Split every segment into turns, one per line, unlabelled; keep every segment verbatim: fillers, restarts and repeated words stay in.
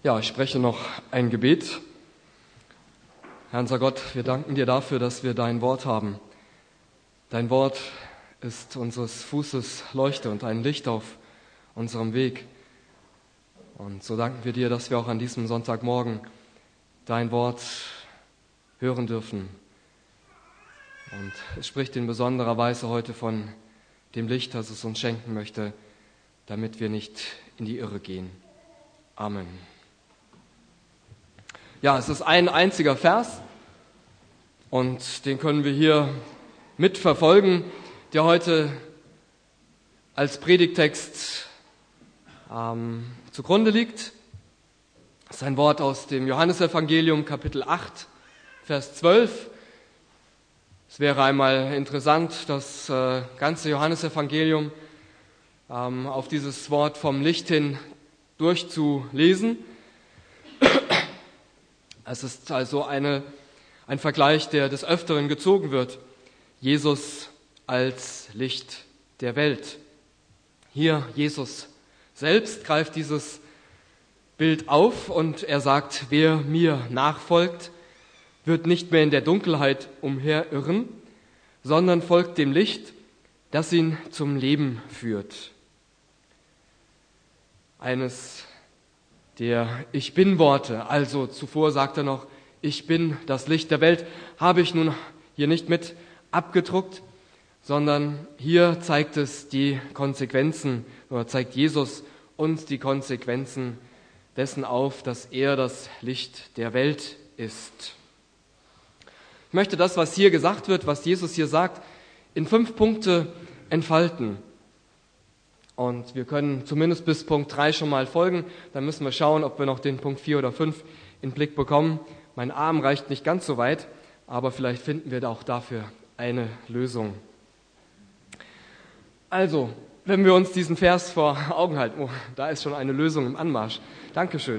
Ja, ich spreche noch ein Gebet. Herr unser Gott, wir danken dir dafür, dass wir dein Wort haben. Dein Wort ist unseres Fußes Leuchte und ein Licht auf unserem Weg. Und so danken wir dir, dass wir auch an diesem Sonntagmorgen dein Wort hören dürfen. Und es spricht in besonderer Weise heute von dem Licht, das es uns schenken möchte, damit wir nicht in die Irre gehen. Amen. Ja, es ist ein einziger Vers und den können wir hier mitverfolgen, der heute als Predigttext ähm, zugrunde liegt. Das ist ein Wort aus dem Johannesevangelium, Kapitel acht, Vers zwölf. Es wäre einmal interessant, das äh, ganze Johannesevangelium ähm, auf dieses Wort vom Licht hin durchzulesen. Es ist also eine, ein Vergleich, der des Öfteren gezogen wird. Jesus als Licht der Welt. Hier, Jesus selbst greift dieses Bild auf und er sagt, wer mir nachfolgt, wird nicht mehr in der Dunkelheit umherirren, sondern folgt dem Licht, das ihn zum Leben führt. Eines der Ich Bin-Worte, also zuvor sagt er noch, ich bin das Licht der Welt, habe ich nun hier nicht mit abgedruckt, sondern hier zeigt es die Konsequenzen, oder zeigt Jesus uns die Konsequenzen dessen auf, dass er das Licht der Welt ist. Ich möchte das, was hier gesagt wird, was Jesus hier sagt, in fünf Punkte entfalten. Und wir können zumindest bis Punkt drei schon mal folgen. Dann müssen wir schauen, ob wir noch den Punkt vier oder fünf in Blick bekommen. Mein Arm reicht nicht ganz so weit, aber vielleicht finden wir auch dafür eine Lösung. Also, wenn wir uns diesen Vers vor Augen halten, oh, da ist schon eine Lösung im Anmarsch. Dankeschön.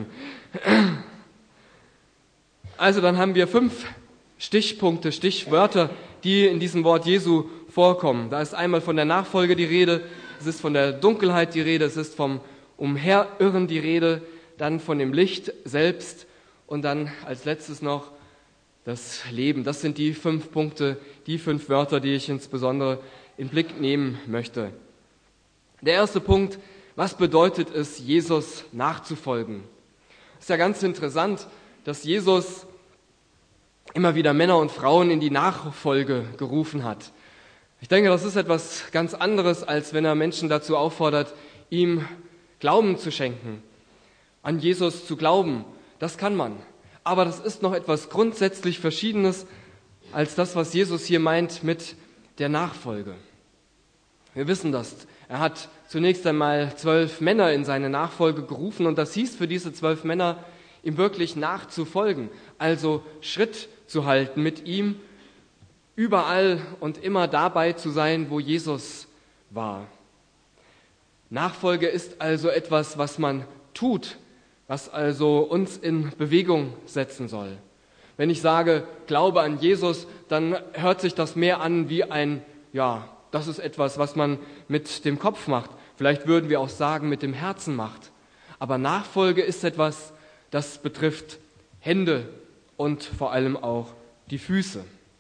Also, dann haben wir fünf Stichpunkte, Stichwörter, die in diesem Wort Jesu vorkommen. Da ist einmal von der Nachfolge die Rede, es ist von der Dunkelheit die Rede, es ist vom Umherirren die Rede, dann von dem Licht selbst und dann als letztes noch das Leben. Das sind die fünf Punkte, die fünf Wörter, die ich insbesondere in Blick nehmen möchte. Der erste Punkt, was bedeutet es, Jesus nachzufolgen? Es ist ja ganz interessant, dass Jesus immer wieder Männer und Frauen in die Nachfolge gerufen hat. Ich denke, das ist etwas ganz anderes, als wenn er Menschen dazu auffordert, ihm Glauben zu schenken, an Jesus zu glauben. Das kann man. Aber das ist noch etwas grundsätzlich Verschiedenes als das, was Jesus hier meint mit der Nachfolge. Wir wissen das. Er hat zunächst einmal zwölf Männer in seine Nachfolge gerufen und das hieß für diese zwölf Männer, ihm wirklich nachzufolgen, also Schritt zu halten mit ihm, überall und immer dabei zu sein, wo Jesus war. Nachfolge ist also etwas, was man tut, was also uns in Bewegung setzen soll. Wenn ich sage, Glaube an Jesus, dann hört sich das mehr an wie ein, ja, das ist etwas, was man mit dem Kopf macht. Vielleicht würden wir auch sagen, mit dem Herzen macht. Aber Nachfolge ist etwas, das betrifft Hände und vor allem auch die Füße.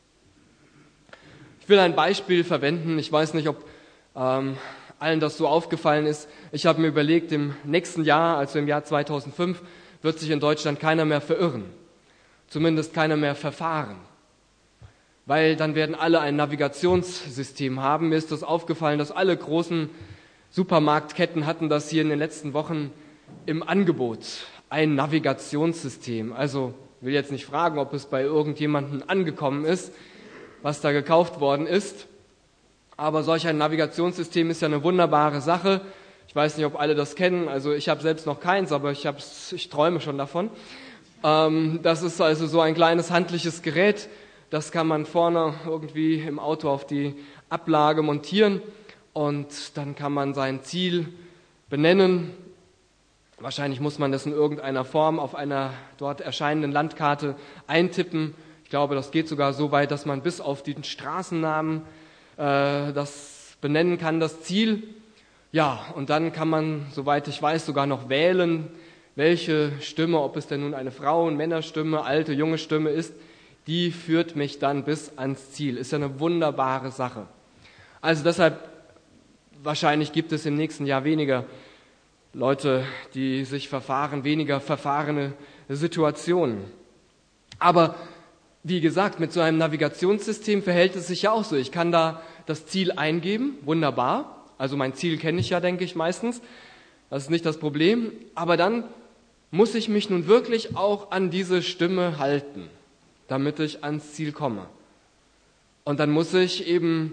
Ich will ein Beispiel verwenden. Ich weiß nicht, ob ähm, allen das so aufgefallen ist. Ich habe mir überlegt, im nächsten Jahr, also im Jahr zweitausendfünf, wird sich in Deutschland keiner mehr verirren. Zumindest keiner mehr verfahren. Weil dann werden alle ein Navigationssystem haben. Mir ist das aufgefallen, dass alle großen Supermarktketten hatten das hier in den letzten Wochen im Angebot. Ein Navigationssystem. Also ich will jetzt nicht fragen, ob es bei irgendjemandem angekommen ist, was da gekauft worden ist. Aber solch ein Navigationssystem ist ja eine wunderbare Sache. Ich weiß nicht, ob alle das kennen. Also ich habe selbst noch keins, aber ich, hab's, ich träume schon davon. Ähm, das ist also so ein kleines handliches Gerät. Das kann man vorne irgendwie im Auto auf die Ablage montieren und dann kann man sein Ziel benennen. Wahrscheinlich muss man das in irgendeiner Form auf einer dort erscheinenden Landkarte eintippen. Ich glaube, das geht sogar so weit, dass man bis auf den Straßennamen äh, das benennen kann, das Ziel. Ja, und dann kann man, soweit ich weiß, sogar noch wählen, welche Stimme, ob es denn nun eine Frauen-, Männerstimme, alte, junge Stimme ist, die führt mich dann bis ans Ziel. Ist ja eine wunderbare Sache. Also deshalb, wahrscheinlich gibt es im nächsten Jahr weniger Leute, die sich verfahren, weniger verfahrene Situationen. Aber wie gesagt, mit so einem Navigationssystem verhält es sich ja auch so. Ich kann da das Ziel eingeben, wunderbar. Also mein Ziel kenne ich ja, denke ich, meistens. Das ist nicht das Problem. Aber dann muss ich mich nun wirklich auch an diese Stimme halten, damit ich ans Ziel komme. Und dann muss ich eben,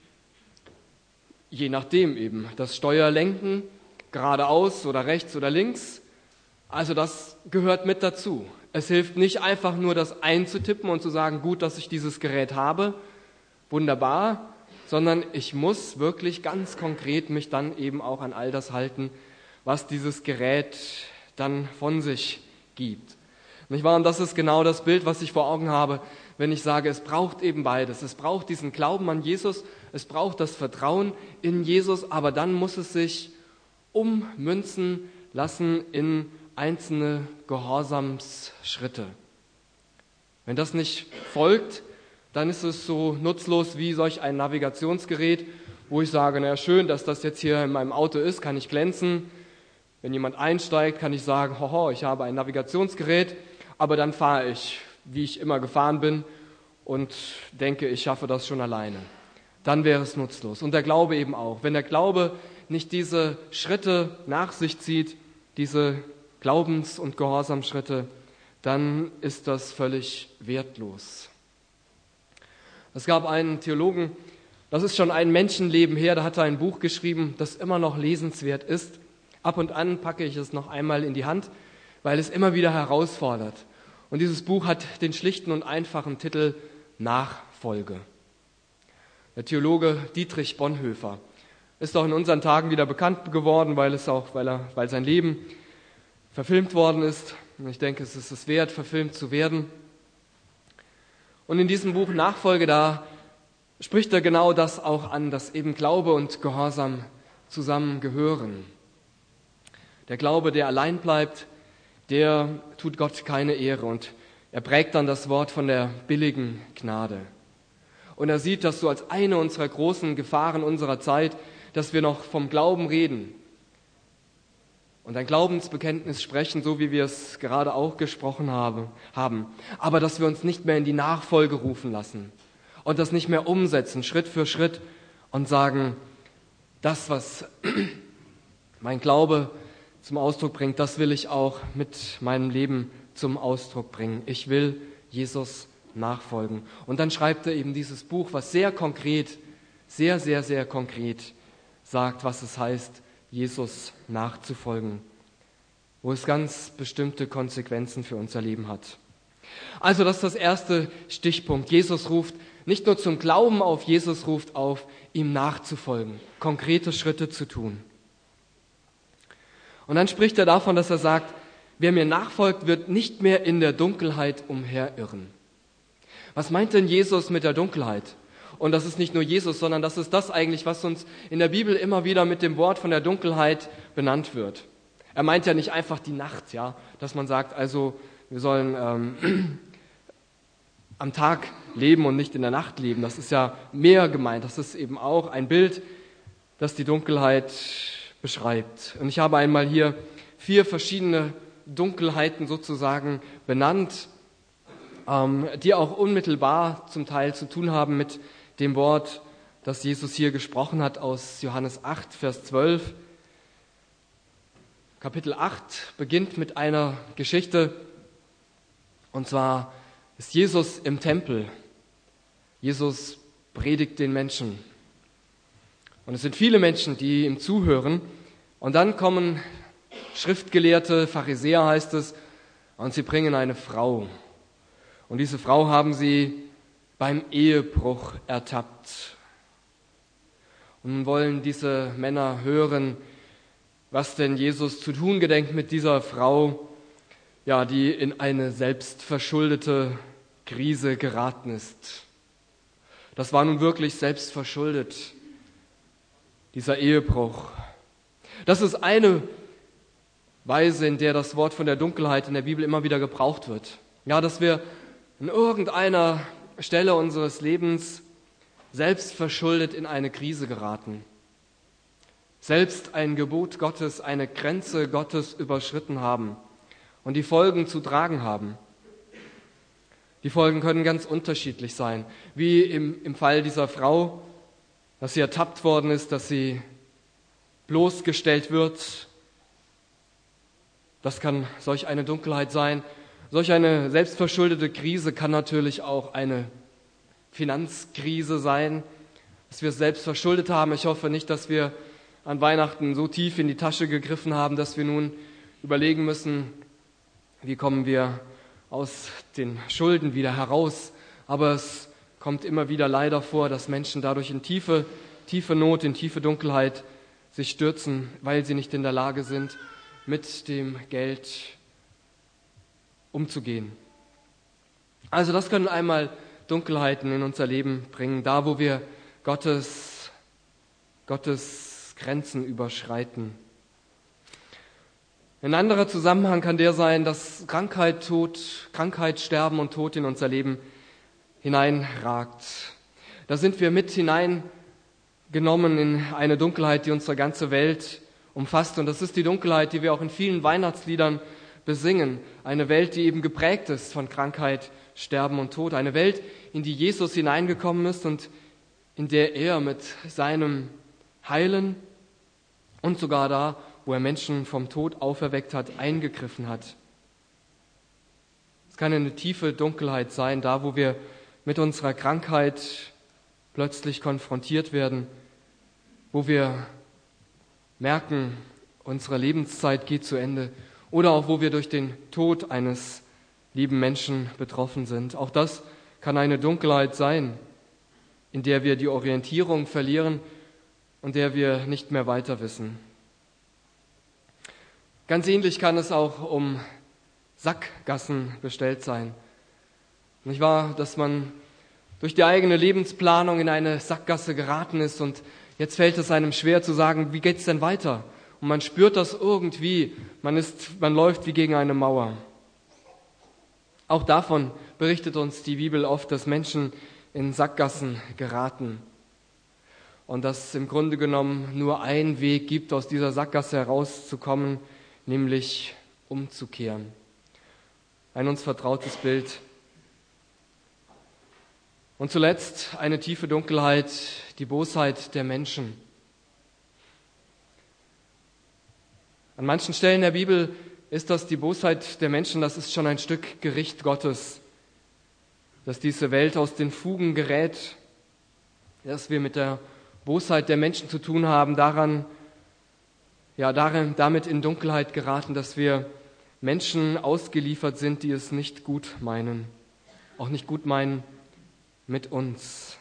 je nachdem eben, das Steuer lenken, geradeaus oder rechts oder links. Also das gehört mit dazu. Es hilft nicht einfach nur, das einzutippen und zu sagen, gut, dass ich dieses Gerät habe, wunderbar, sondern ich muss wirklich ganz konkret mich dann eben auch an all das halten, was dieses Gerät dann von sich gibt. Nicht wahr? Und das ist genau das Bild, was ich vor Augen habe, wenn ich sage, es braucht eben beides. Es braucht diesen Glauben an Jesus, es braucht das Vertrauen in Jesus, aber dann muss es sich ummünzen lassen in einzelne Gehorsamsschritte. Wenn das nicht folgt, dann ist es so nutzlos wie solch ein Navigationsgerät, wo ich sage, na schön, dass das jetzt hier in meinem Auto ist, kann ich glänzen. Wenn jemand einsteigt, kann ich sagen, hoho, ich habe ein Navigationsgerät, aber dann fahre ich, wie ich immer gefahren bin und denke, ich schaffe das schon alleine. Dann wäre es nutzlos. Und der Glaube eben auch. Wenn der Glaube nicht diese Schritte nach sich zieht, diese Glaubens- und Gehorsamschritte, dann ist das völlig wertlos. Es gab einen Theologen, das ist schon ein Menschenleben her, der hatte ein Buch geschrieben, das immer noch lesenswert ist. Ab und an packe ich es noch einmal in die Hand, weil es immer wieder herausfordert. Und dieses Buch hat den schlichten und einfachen Titel Nachfolge. Der Theologe Dietrich Bonhoeffer ist auch in unseren Tagen wieder bekannt geworden, weil es auch, weil er, weil sein Leben verfilmt worden ist. Und ich denke, es ist es wert, verfilmt zu werden. Und in diesem Buch Nachfolge, da spricht er genau das auch an, dass eben Glaube und Gehorsam zusammengehören. Der Glaube, der allein bleibt, der tut Gott keine Ehre und er prägt dann das Wort von der billigen Gnade. Und er sieht das so als eine unserer großen Gefahren unserer Zeit, dass wir noch vom Glauben reden und ein Glaubensbekenntnis sprechen, so wie wir es gerade auch gesprochen haben, aber dass wir uns nicht mehr in die Nachfolge rufen lassen und das nicht mehr umsetzen, Schritt für Schritt und sagen, das, was mein Glaube zum Ausdruck bringt, das will ich auch mit meinem Leben zum Ausdruck bringen. Ich will Jesus nachfolgen. Und dann schreibt er eben dieses Buch, was sehr konkret, sehr, sehr, sehr konkret sagt, was es heißt, Jesus nachzufolgen, wo es ganz bestimmte Konsequenzen für unser Leben hat. Also das ist das erste Stichpunkt. Jesus ruft nicht nur zum Glauben auf, Jesus ruft auf, ihm nachzufolgen, konkrete Schritte zu tun. Und dann spricht er davon, dass er sagt, wer mir nachfolgt, wird nicht mehr in der Dunkelheit umherirren. Was meint denn Jesus mit der Dunkelheit? Und das ist nicht nur Jesus, sondern das ist das eigentlich, was uns in der Bibel immer wieder mit dem Wort von der Dunkelheit benannt wird. Er meint ja nicht einfach die Nacht, ja, dass man sagt, also wir sollen ähm, am Tag leben und nicht in der Nacht leben. Das ist ja mehr gemeint. Das ist eben auch ein Bild, das die Dunkelheit beschreibt. Und ich habe einmal hier vier verschiedene Dunkelheiten sozusagen benannt, ähm, die auch unmittelbar zum Teil zu tun haben mit dem Wort, das Jesus hier gesprochen hat aus Johannes acht, Vers zwölf. Kapitel acht beginnt mit einer Geschichte, und zwar ist Jesus im Tempel. Jesus predigt den Menschen. Und es sind viele Menschen, die ihm zuhören. Und dann kommen Schriftgelehrte, Pharisäer heißt es, und sie bringen eine Frau. Und diese Frau haben sie beim Ehebruch ertappt. Und nun wollen diese Männer hören, was denn Jesus zu tun gedenkt mit dieser Frau, ja, die in eine selbstverschuldete Krise geraten ist. Das war nun wirklich selbstverschuldet, dieser Ehebruch. Das ist eine Weise, in der das Wort von der Dunkelheit in der Bibel immer wieder gebraucht wird. Ja, dass wir an irgendeiner Stelle unseres Lebens selbst verschuldet in eine Krise geraten, selbst ein Gebot Gottes, eine Grenze Gottes überschritten haben und die Folgen zu tragen haben. Die Folgen können ganz unterschiedlich sein, wie im, im Fall dieser Frau, dass sie ertappt worden ist, dass sie bloßgestellt wird. Das kann solch eine Dunkelheit sein. Solch eine selbstverschuldete Krise kann natürlich auch eine Finanzkrise sein, dass wir es selbst verschuldet haben. Ich hoffe nicht, dass wir an Weihnachten so tief in die Tasche gegriffen haben, dass wir nun überlegen müssen, wie kommen wir aus den Schulden wieder heraus. Aber es kommt immer wieder leider vor, dass Menschen dadurch in tiefe, tiefe Not, in tiefe Dunkelheit sich stürzen, weil sie nicht in der Lage sind, mit dem Geld umzugehen. Also das können einmal Dunkelheiten in unser Leben bringen, da wo wir Gottes, Gottes Grenzen überschreiten. Ein anderer Zusammenhang kann der sein, dass Krankheit, Tod, Krankheit, Sterben und Tod in unser Leben hineinragt. Da sind wir mit hineingenommen in eine Dunkelheit, die unsere ganze Welt umfasst. Und das ist die Dunkelheit, die wir auch in vielen Weihnachtsliedern besingen. Eine Welt, die eben geprägt ist von Krankheit, Sterben und Tod. Eine Welt, in die Jesus hineingekommen ist und in der er mit seinem Heilen und sogar da, wo er Menschen vom Tod auferweckt hat, eingegriffen hat. Es kann eine tiefe Dunkelheit sein, da wo wir mit unserer Krankheit plötzlich konfrontiert werden, wo wir merken, unsere Lebenszeit geht zu Ende, oder auch wo wir durch den Tod eines lieben Menschen betroffen sind. Auch das kann eine Dunkelheit sein, in der wir die Orientierung verlieren und der wir nicht mehr weiter wissen. Ganz ähnlich kann es auch um Sackgassen bestellt sein. Nicht wahr, dass man durch die eigene Lebensplanung in eine Sackgasse geraten ist und jetzt fällt es einem schwer zu sagen, wie geht's denn weiter? Und man spürt das irgendwie, man ist, man läuft wie gegen eine Mauer. Auch davon berichtet uns die Bibel oft, dass Menschen in Sackgassen geraten und dass es im Grunde genommen nur einen Weg gibt, aus dieser Sackgasse herauszukommen, nämlich umzukehren. Ein uns vertrautes Bild. Und zuletzt eine tiefe Dunkelheit, die Bosheit der Menschen. An manchen Stellen der Bibel ist das die Bosheit der Menschen, das ist schon ein Stück Gericht Gottes, dass diese Welt aus den Fugen gerät, dass wir mit der Bosheit der Menschen zu tun haben, daran, ja, darin, damit in Dunkelheit geraten, dass wir Menschen ausgeliefert sind, die es nicht gut meinen, auch nicht gut meinen mit uns.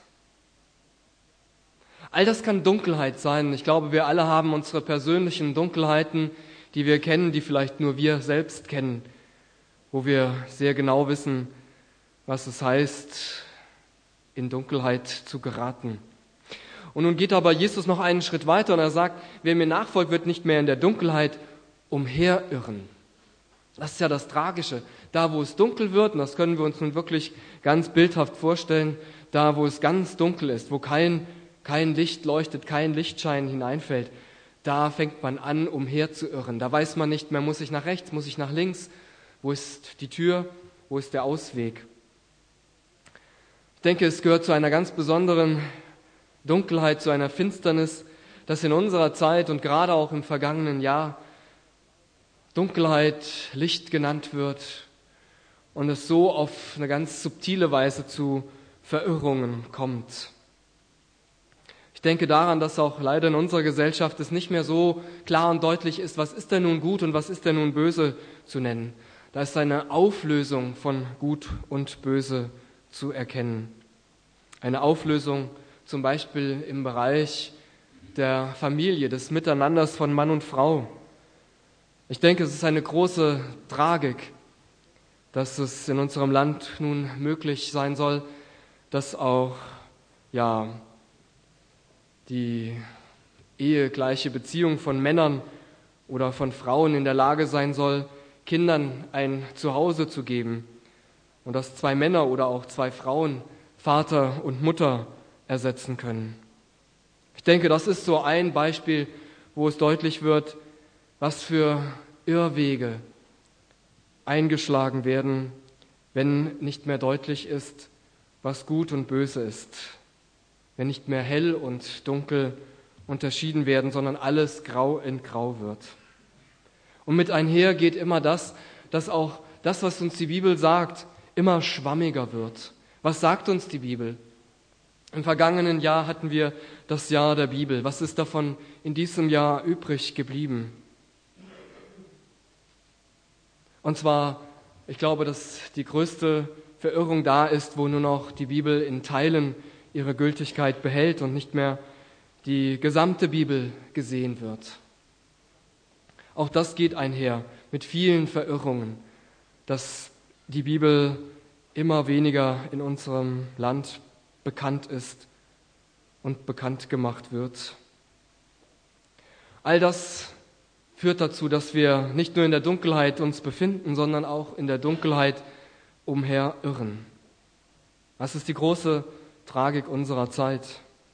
All das kann Dunkelheit sein. Ich glaube, wir alle haben unsere persönlichen Dunkelheiten, die wir kennen, die vielleicht nur wir selbst kennen, wo wir sehr genau wissen, was es heißt, in Dunkelheit zu geraten. Und nun geht aber Jesus noch einen Schritt weiter und er sagt, wer mir nachfolgt, wird nicht mehr in der Dunkelheit umherirren. Das ist ja das Tragische. Da, wo es dunkel wird, und das können wir uns nun wirklich ganz bildhaft vorstellen, da, wo es ganz dunkel ist, wo kein, kein Licht leuchtet, kein Lichtschein hineinfällt, da fängt man an, umherzuirren. Da weiß man nicht mehr, muss ich nach rechts, muss ich nach links, wo ist die Tür, wo ist der Ausweg. Ich denke, es gehört zu einer ganz besonderen Dunkelheit, zu einer Finsternis, dass in unserer Zeit und gerade auch im vergangenen Jahr Dunkelheit Licht genannt wird und es so auf eine ganz subtile Weise zu Verirrungen kommt. Ich denke daran, dass auch leider in unserer Gesellschaft es nicht mehr so klar und deutlich ist, was ist denn nun gut und was ist denn nun böse zu nennen. Da ist eine Auflösung von Gut und Böse zu erkennen. Eine Auflösung zum Beispiel im Bereich der Familie, des Miteinanders von Mann und Frau. Ich denke, es ist eine große Tragik, dass es in unserem Land nun möglich sein soll, dass auch ja, die ehegleiche Beziehung von Männern oder von Frauen in der Lage sein soll, Kindern ein Zuhause zu geben und dass zwei Männer oder auch zwei Frauen Vater und Mutter ersetzen können. Ich denke, das ist so ein Beispiel, wo es deutlich wird, was für Irrwege eingeschlagen werden, wenn nicht mehr deutlich ist, was gut und böse ist, wenn nicht mehr hell und dunkel unterschieden werden, sondern alles grau in grau wird. Und mit einher geht immer das, dass auch das, was uns die Bibel sagt, immer schwammiger wird. Was sagt uns die Bibel? Im vergangenen Jahr hatten wir das Jahr der Bibel. Was ist davon in diesem Jahr übrig geblieben? Und zwar, ich glaube, dass die größte Verirrung da ist, wo nur noch die Bibel in Teilen ihre Gültigkeit behält und nicht mehr die gesamte Bibel gesehen wird. Auch das geht einher mit vielen Verirrungen, dass die Bibel immer weniger in unserem Land bekannt ist und bekannt gemacht wird. All das führt dazu, dass wir nicht nur in der Dunkelheit uns befinden, sondern auch in der Dunkelheit umherirren. Das ist die große Tragik unserer Zeit.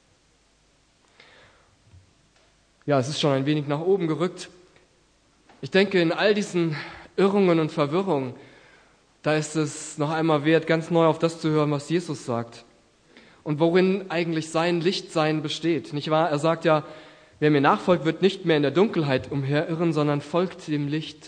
Ja, es ist schon ein wenig nach oben gerückt. Ich denke, in all diesen Irrungen und Verwirrungen, da ist es noch einmal wert, ganz neu auf das zu hören, was Jesus sagt. Und worin eigentlich sein Lichtsein besteht. Nicht wahr? Er sagt ja, wer mir nachfolgt, wird nicht mehr in der Dunkelheit umherirren, sondern folgt dem Licht.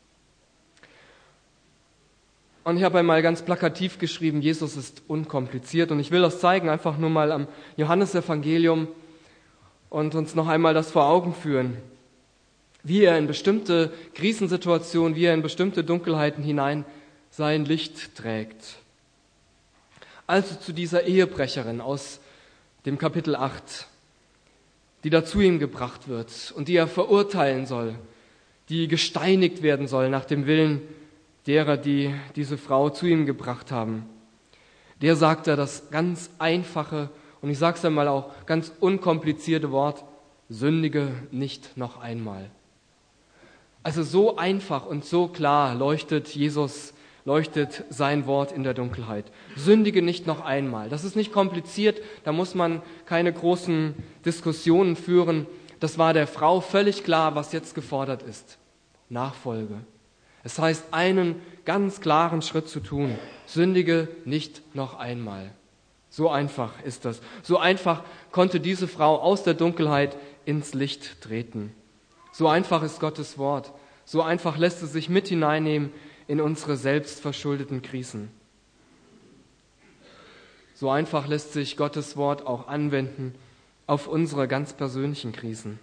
Und ich habe einmal ganz plakativ geschrieben, Jesus ist unkompliziert. Und ich will das zeigen, einfach nur mal am Johannesevangelium und uns noch einmal das vor Augen führen, wie er in bestimmte Krisensituationen, wie er in bestimmte Dunkelheiten hinein sein Licht trägt. Also zu dieser Ehebrecherin aus dem Kapitel acht, die da zu ihm gebracht wird und die er verurteilen soll, die gesteinigt werden soll nach dem Willen derer, die diese Frau zu ihm gebracht haben. Der sagt er das ganz einfache und ich sage es einmal auch ganz unkomplizierte Wort, sündige nicht noch einmal. Also so einfach und so klar leuchtet Jesus, leuchtet sein Wort in der Dunkelheit. Sündige nicht noch einmal. Das ist nicht kompliziert, da muss man keine großen Diskussionen führen. Das war der Frau völlig klar, was jetzt gefordert ist. Nachfolge. Es heißt, einen ganz klaren Schritt zu tun. Sündige nicht noch einmal. So einfach ist das. So einfach konnte diese Frau aus der Dunkelheit ins Licht treten. So einfach ist Gottes Wort. So einfach lässt es sich mit hineinnehmen in unsere selbstverschuldeten Krisen. So einfach lässt sich Gottes Wort auch anwenden auf unsere ganz persönlichen Krisen.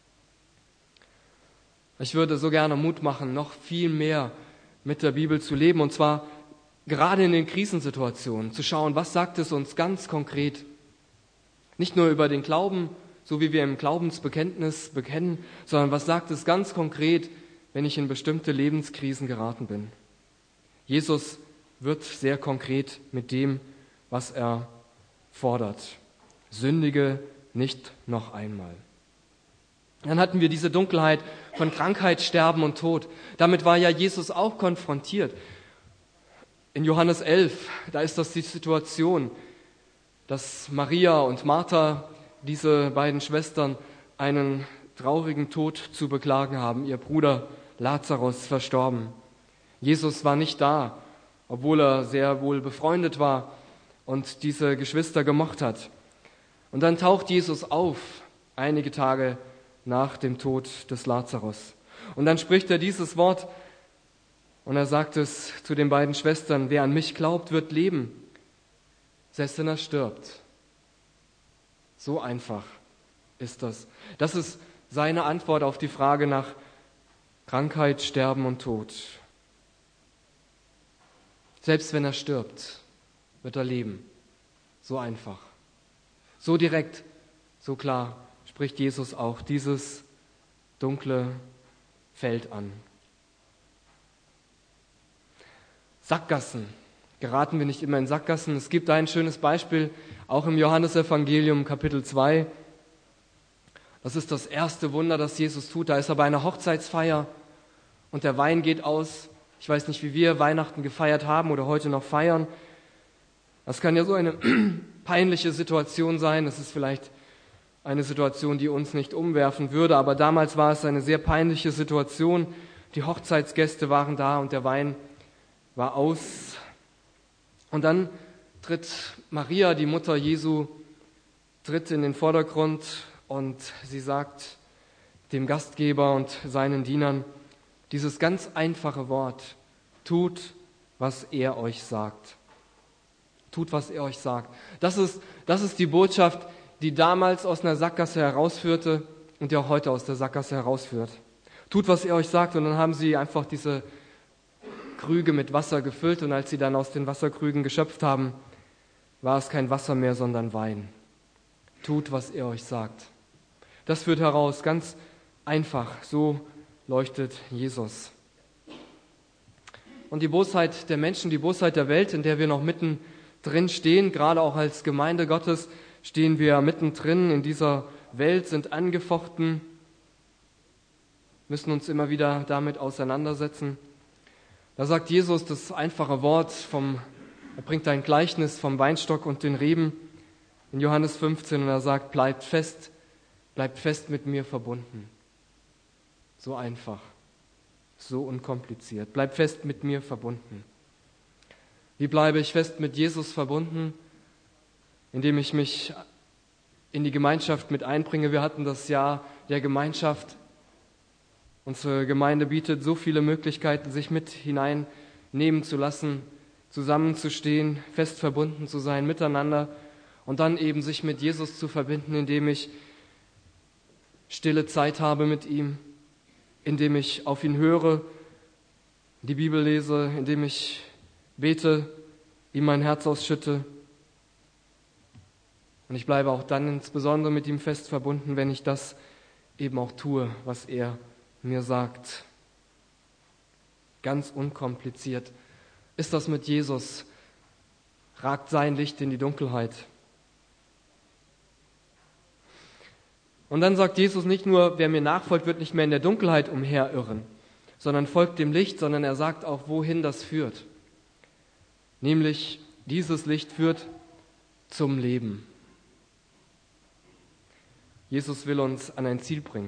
Ich würde so gerne Mut machen, noch viel mehr mit der Bibel zu leben, und zwar gerade in den Krisensituationen, zu schauen, was sagt es uns ganz konkret. Nicht nur über den Glauben, so wie wir im Glaubensbekenntnis bekennen, sondern was sagt es ganz konkret, wenn ich in bestimmte Lebenskrisen geraten bin. Jesus wird sehr konkret mit dem, was er fordert. Sündige nicht noch einmal. Dann hatten wir diese Dunkelheit von Krankheit, Sterben und Tod. Damit war ja Jesus auch konfrontiert. In Johannes elf, da ist das die Situation, dass Maria und Martha, diese beiden Schwestern, einen traurigen Tod zu beklagen haben. Ihr Bruder Lazarus verstorben. Jesus war nicht da, obwohl er sehr wohl befreundet war und diese Geschwister gemocht hat. Und dann taucht Jesus auf, einige Tage nach dem Tod des Lazarus. Und dann spricht er dieses Wort und er sagt es zu den beiden Schwestern, wer an mich glaubt, wird leben, selbst wenn er stirbt. So einfach ist das. Das ist seine Antwort auf die Frage nach Krankheit, Sterben und Tod. Selbst wenn er stirbt, wird er leben. So einfach. So direkt, so klar spricht Jesus auch dieses dunkle Feld an. Sackgassen. Geraten wir nicht immer in Sackgassen? Es gibt ein schönes Beispiel, auch im Johannesevangelium Kapitel zwei. Das ist das erste Wunder, das Jesus tut. Da ist er bei einer Hochzeitsfeier und der Wein geht aus. Ich weiß nicht, wie wir Weihnachten gefeiert haben oder heute noch feiern. Das kann ja so eine peinliche Situation sein. Das ist vielleicht eine Situation, die uns nicht umwerfen würde, aber damals war es eine sehr peinliche Situation. Die Hochzeitsgäste waren da und der Wein war aus. Und dann tritt Maria, die Mutter Jesu, tritt in den Vordergrund und sie sagt dem Gastgeber und seinen Dienern dieses ganz einfache Wort: Tut, was er euch sagt. Tut, was er euch sagt. Das ist, das ist die Botschaft, die damals aus einer Sackgasse herausführte und die auch heute aus der Sackgasse herausführt. Tut, was er euch sagt. Und dann haben sie einfach diese Krüge mit Wasser gefüllt und als sie dann aus den Wasserkrügen geschöpft haben, war es kein Wasser mehr, sondern Wein. Tut, was er euch sagt. Das führt heraus, ganz einfach, so leuchtet Jesus. Und die Bosheit der Menschen, die Bosheit der Welt, in der wir noch mitten drin stehen, gerade auch als Gemeinde Gottes, stehen wir mittendrin in dieser Welt, sind angefochten, müssen uns immer wieder damit auseinandersetzen. Da sagt Jesus das einfache Wort, vom, er bringt ein Gleichnis vom Weinstock und den Reben in Johannes fünfzehn und er sagt, bleibt fest, bleibt fest mit mir verbunden. So einfach, so unkompliziert. Bleibt fest mit mir verbunden. Wie bleibe ich fest mit Jesus verbunden? Indem ich mich in die Gemeinschaft mit einbringe. Wir hatten das Jahr der Gemeinschaft. Unsere Gemeinde bietet so viele Möglichkeiten, sich mit hineinnehmen zu lassen, zusammenzustehen, fest verbunden zu sein miteinander und dann eben sich mit Jesus zu verbinden, indem ich stille Zeit habe mit ihm, indem ich auf ihn höre, die Bibel lese, indem ich bete, ihm mein Herz ausschütte. Und ich bleibe auch dann insbesondere mit ihm fest verbunden, wenn ich das eben auch tue, was er mir sagt. Ganz unkompliziert ist das mit Jesus. Ragt sein Licht in die Dunkelheit. Und dann sagt Jesus nicht nur, wer mir nachfolgt, wird nicht mehr in der Dunkelheit umherirren, sondern folgt dem Licht, sondern er sagt auch, wohin das führt. Nämlich, dieses Licht führt zum Leben. Jesus will uns an ein Ziel bringen.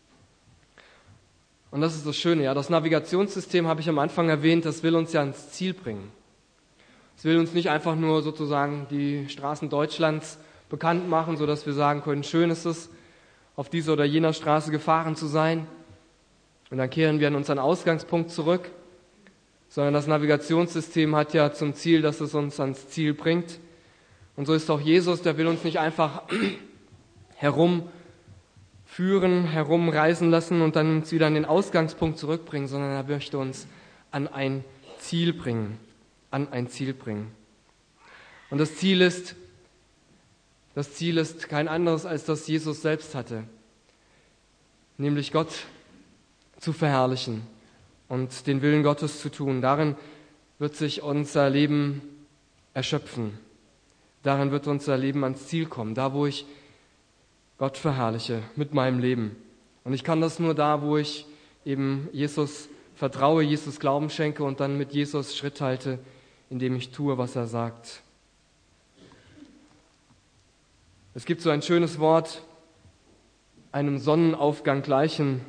Und das ist das Schöne, ja, das Navigationssystem habe ich am Anfang erwähnt, das will uns ja ans Ziel bringen. Es will uns nicht einfach nur sozusagen die Straßen Deutschlands bekannt machen, sodass wir sagen können, schön ist es, auf dieser oder jener Straße gefahren zu sein. Und dann kehren wir an unseren Ausgangspunkt zurück. Sondern das Navigationssystem hat ja zum Ziel, dass es uns ans Ziel bringt. Und so ist auch Jesus, der will uns nicht einfach herumführen, herumreisen lassen und dann uns wieder an den Ausgangspunkt zurückbringen, sondern er möchte uns an ein Ziel bringen, an ein Ziel bringen. Und das Ziel ist, das Ziel ist kein anderes, als das Jesus selbst hatte, nämlich Gott zu verherrlichen und den Willen Gottes zu tun. Darin wird sich unser Leben erschöpfen. Darin wird unser Leben ans Ziel kommen, da wo ich Gott verherrliche mit meinem Leben. Und ich kann das nur da, wo ich eben Jesus vertraue, Jesus Glauben schenke und dann mit Jesus Schritt halte, indem ich tue, was er sagt. Es gibt so ein schönes Wort, einem Sonnenaufgang gleichen,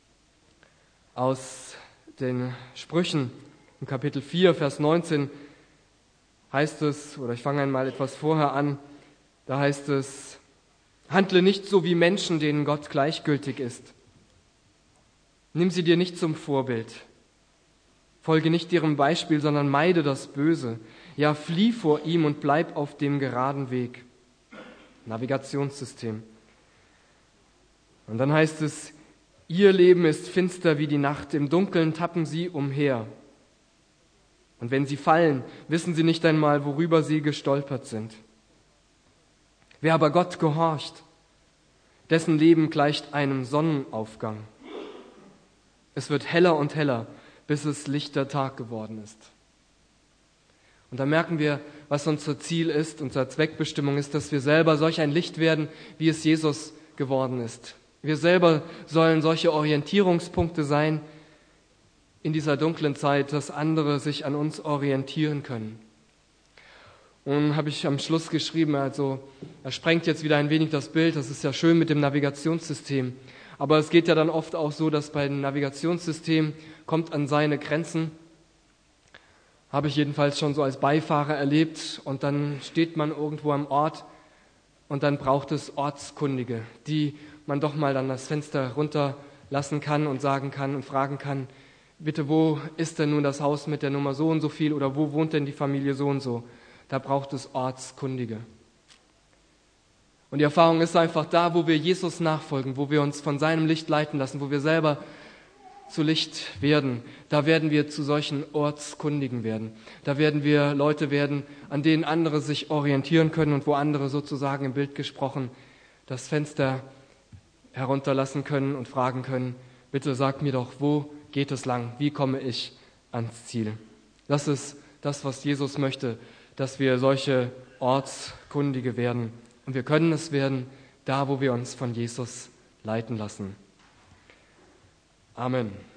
aus den Sprüchen. In Kapitel vier, Vers neunzehn heißt es, oder ich fange einmal etwas vorher an, da heißt es, handle nicht so wie Menschen, denen Gott gleichgültig ist. Nimm sie dir nicht zum Vorbild. Folge nicht ihrem Beispiel, sondern meide das Böse. Ja, flieh vor ihm und bleib auf dem geraden Weg. Navigationssystem. Und dann heißt es, ihr Leben ist finster wie die Nacht, im Dunkeln tappen sie umher. Und wenn sie fallen, wissen sie nicht einmal, worüber sie gestolpert sind. Wer aber Gott gehorcht, dessen Leben gleicht einem Sonnenaufgang. Es wird heller und heller, bis es lichter Tag geworden ist. Und da merken wir, was unser Ziel ist, unsere Zweckbestimmung ist, dass wir selber solch ein Licht werden, wie es Jesus geworden ist. Wir selber sollen solche Orientierungspunkte sein in dieser dunklen Zeit, dass andere sich an uns orientieren können. Und dann habe ich am Schluss geschrieben, also er sprengt jetzt wieder ein wenig das Bild, das ist ja schön mit dem Navigationssystem. Aber es geht ja dann oft auch so, dass bei dem Navigationssystem kommt an seine Grenzen. Habe ich jedenfalls schon so als Beifahrer erlebt. Und dann steht man irgendwo am Ort und dann braucht es Ortskundige, die man doch mal dann das Fenster runterlassen kann und sagen kann und fragen kann, bitte, wo ist denn nun das Haus mit der Nummer so und so viel oder wo wohnt denn die Familie so und so? Da braucht es Ortskundige. Und die Erfahrung ist einfach da, wo wir Jesus nachfolgen, wo wir uns von seinem Licht leiten lassen, wo wir selber zu Licht werden, da werden wir zu solchen Ortskundigen werden. Da werden wir Leute werden, an denen andere sich orientieren können und wo andere sozusagen im Bild gesprochen das Fenster herunterlassen können und fragen können, bitte sag mir doch, wo geht es lang? Wie komme ich ans Ziel? Das ist das, was Jesus möchte, dass wir solche Ortskundige werden. Und wir können es werden, da wo wir uns von Jesus leiten lassen. Amen.